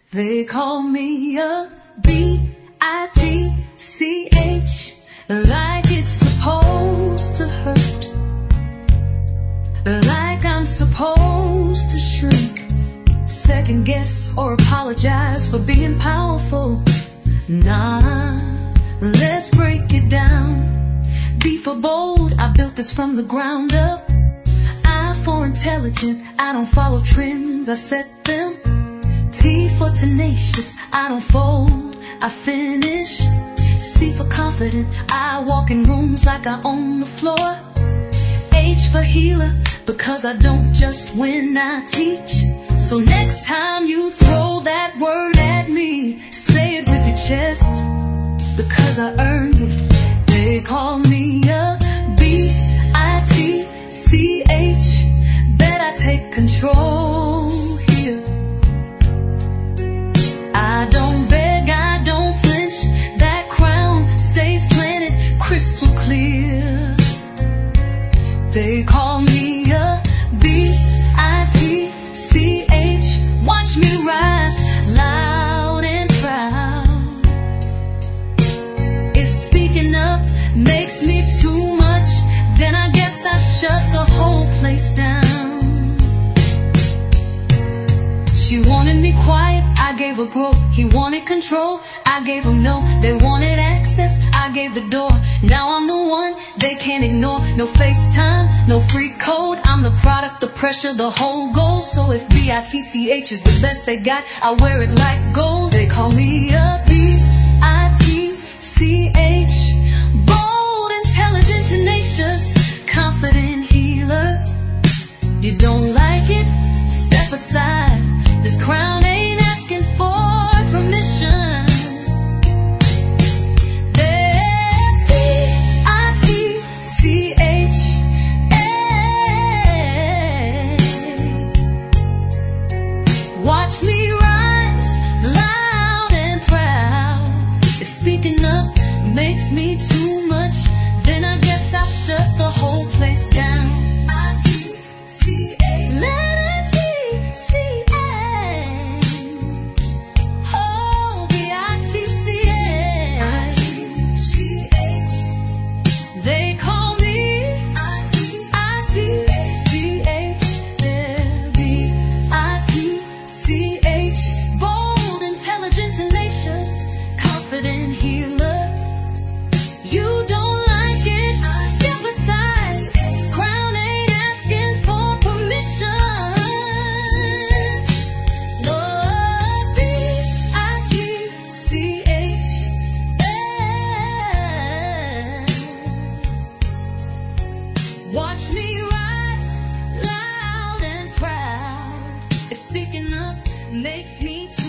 They call me a B-I-T-C-H, like it's supposed to hurt, like I'm supposed to shrink, second guess or apologize for being powerful. Nah, let's break it down. B for bold, I built this from the ground up. I for intelligent, I don't follow trends, I set them. T for tenacious, I don't fold, I finish. C for confident, I walk in rooms like I own the floor. H for healer, because I don't just win, I teach. So next time you throw that word at me, say it with your chest, because I earned it. They call me a B-I-T-C-H, bet I take control here. I don't beg, I don't flinch, that crown stays planted crystal clear. They call me a B-I-T-C-H, watch me rise loud and proud. If speaking up makes me too much, then I guess I shut the whole place down. She wanted me quiet, I gave her growth. He wanted control, I gave him no. They wanted access, I gave the door. Now I'm the one they can't ignore. No FaceTime, no free code, I'm the product, the pressure, the whole goal. So if B-I-T-C-H is the best they got, I wear it like gold. They call me a B-I-T-C-H, bold, intelligent, tenacious, confident healer. You don't like it? Step aside. This crown ain't asking for permission. B-I-T-C-H, watch me rise loud and proud. If speaking up makes me too much, then I guess I shut the whole place down. They call me I-T-C-H, B-I-T-C-H, bold, intelligent, tenacious, confident healer. You don't like it? Step aside. This crown ain't asking for permission. Lord, B-I-T-C-H. Watch me rise loud and proud. If speaking up makes me